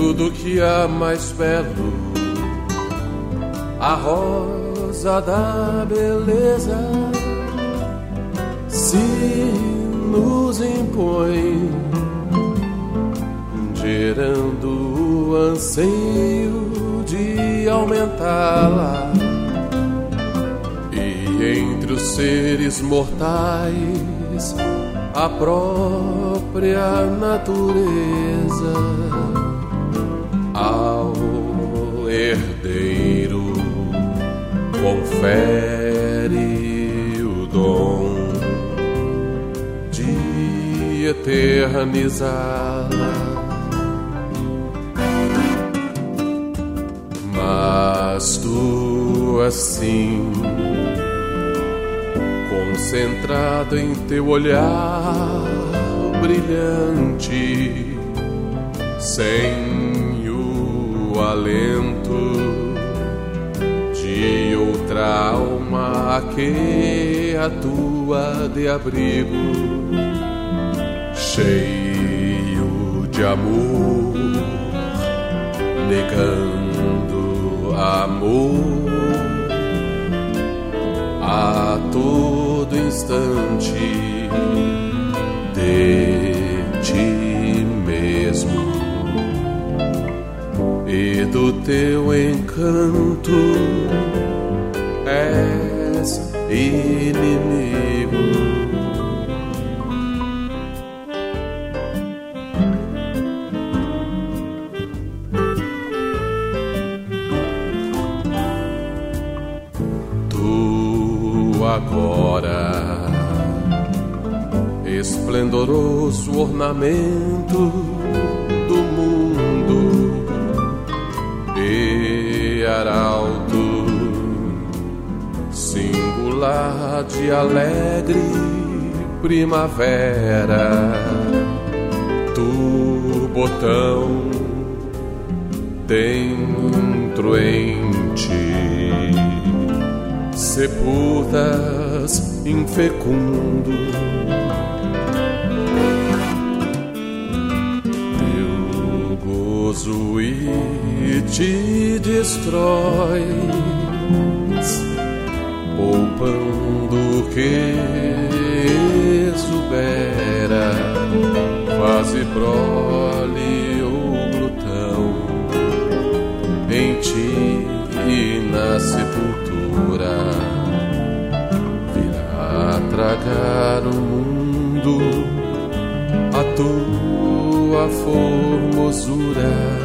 tudo que há mais belo, a rosa da beleza se nos impõe, gerando o anseio de aumentá-la. E entre os seres mortais, a própria natureza, ao herdeiro confere o dom de eternizá-la. Mas tu assim, concentrado em teu olhar brilhante, sem o alento de outra alma que atua de abrigo, cheio de amor, negando amor a todo instante de ti mesmo e do teu encanto és inimigo. Agora, esplendoroso ornamento do mundo e arauto singular de alegre primavera, tu botão dentro em ti sepultas infecundo, teu gozo e te destróis, poupando o que exubera, quase prole ou glutão em ti e na sepultura virá tragar o mundo a tua formosura.